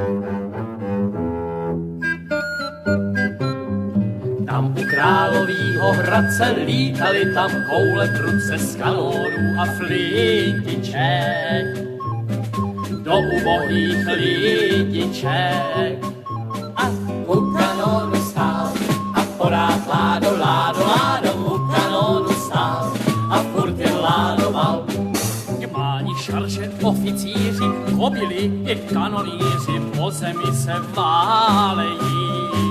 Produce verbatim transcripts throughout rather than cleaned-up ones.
Tam u královýho hradce lítali tam koule prudce z kanónů a flintiček do ubohých lidiček. A u kanónu stál a porád ládo, ládo, ládo, u kanónu stál a furt jen ládoval. Páni šarže, oficíři, kobily i kanoníři po zemi se válejí.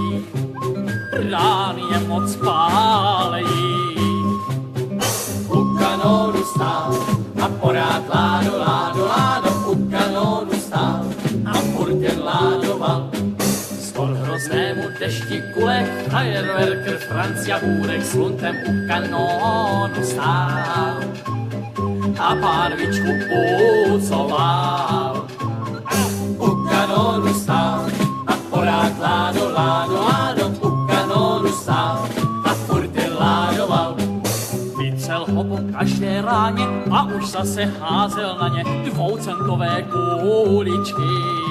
Rány je moc pálejí. U kanónu stál a porád ládo, ládo, ládo, u kanónu stál a furt jen ládoval. Skor hroznému dešti kulek, Fireworker, Franz Jahůrek s luntem u kanónu stál a pánvičku pucoval. U kanónu stál a porád ládo, ládo, ládo, u kanónu stál a furt jen ládoval. Vycel ho po každé ráně a už zase házel na ně dvoucentové kuličky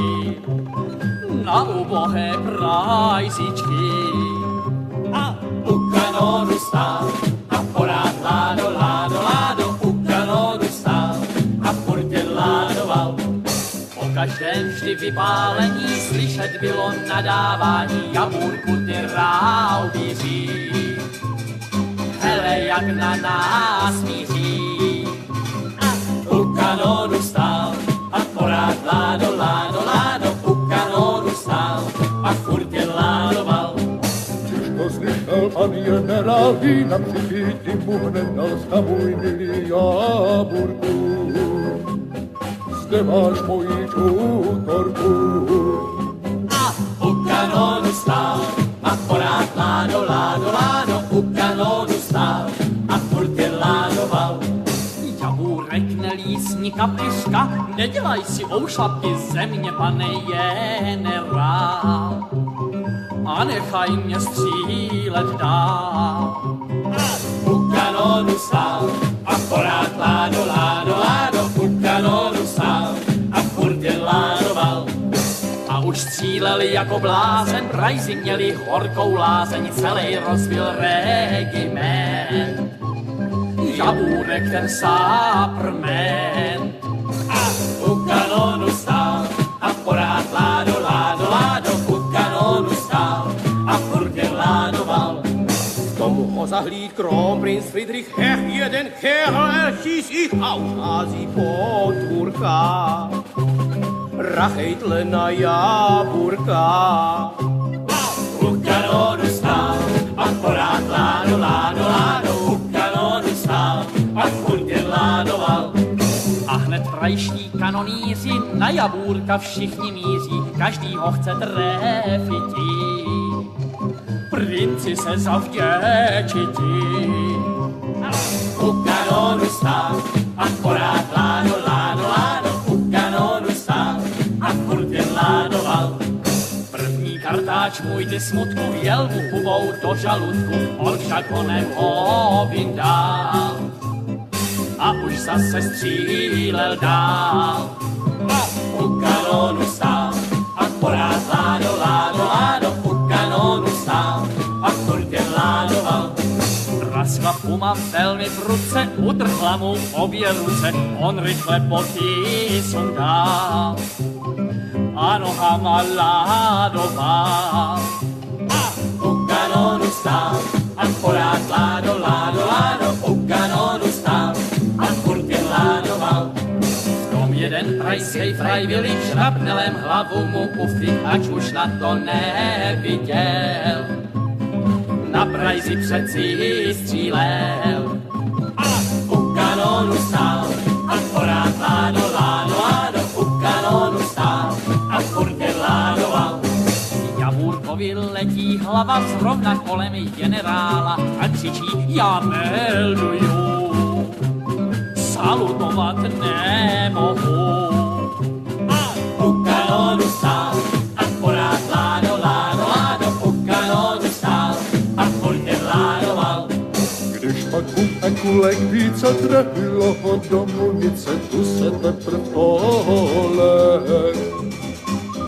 na ubohé prajzičky. A u kanónu stál a porád ládo, ládo, ládo, u kanónu stál a furt jen ládoval. Po každém vždy vypálení slyšet bylo nadávání Javůrku ty ráubíří. Hele, jak na nás míří. A u kanónu stál a porád ládo, ládo, ládo, u kanónu stál a furt jen ládoval. Těžko slyšel pan generál, vína připítý mu hned dal sta můj milý Jáburku. Zde máš moji čutorku. A u kanónu stál a porád ládo, ládo, ládo, u kanónu stál a furt jen ládoval. Javůrek nelísni kapiška, nedělaj si oušlapky ze mě, pane generál, a nechaj mě střílet dál. U kanónu stál a porád ládo, ládo, ládo, u kanónu stál a furt jen ládoval. A už stříleli jako blázen, Prajzi měli horkou lázeň, celý rozbil regiment. Javůrek ten sáprment. A u kanónu stál a porád ládo, ládo, ládo, u kanónu stál a furt jen ládoval. K tomu ho zahlíd kronprinc Friedrich, hech, jeden kerl schieß ich aus Asi podvůrka. Rachejtle na Jáburka. U kanónu stál a porád ládo, ládo, ládo, u kanónu stál a furt jen ládoval. A hned krajští kanoníři na Javůrka všichni míří, každý ho chce trefití. Princi se zavděčití. U kanónu stál a porád ládo, ládo, ládo, u kanónu stál a furt jen ládoval. První kartáč můj ty smutku jel mu hubou do žaludku, on však ho nevyndal a už zase střílel dál. A u kanónu stál a porád ládo, ládo, ládo, u kanónu stál a furt jen ládoval. Praskla puma velmi prudce, utrhla mu obě ruce, on rychle boty sundal a nohama ládoval. A u kanónu stál a porád ládo, ládo, ládo, u kanónu stál a furt jen ládoval. V tom jeden prajskej frajvili šrapnelem hlavu mu ufik, ač už na to neviděl. Na Prajzi přeci střílel. A u kanónu stál a porád ládo, ládo, ládo, u kanónu stál a furt jen ládoval. Javůrkovi letí hlava zrovna kolem generála a křičí: já melduju, salutovat nemohu. A u kanónu stál a porád ládo, ládo, ládo, u kanónu stál a furt jen ládoval. Když pak u kulek více trefilo ho do munice, tu se teprv polek.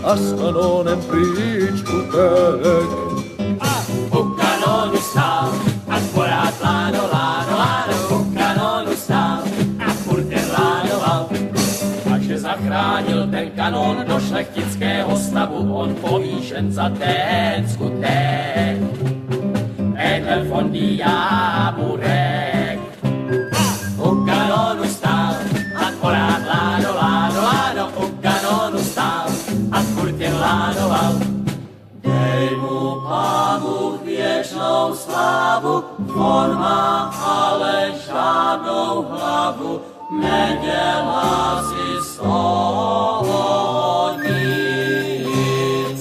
a s kanonem pryč utek. A u kanonu stál, akorát ládo, ládo, ládo, u kanonu stál a furt jen ládoval. A že zachránil ten kanon do šlechtického stavu, on povýšen za ten skutek. Edel von Diáburek. U kanonu stál, akorát ládo, ládo, ládo, u kanonu stál a furt jen ládoval. Dej mu Pánu věčnou slávu, on má ale žádnou hlavu, nedělá si z toho nic.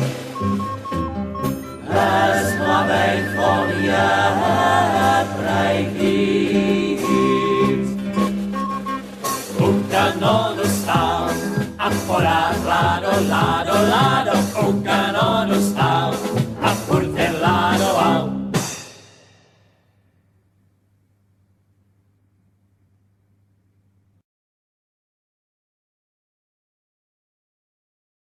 Hezklavej on je prej víc. U kanonu stál, akorát ládo, ládo, ládo, u kanonu stál.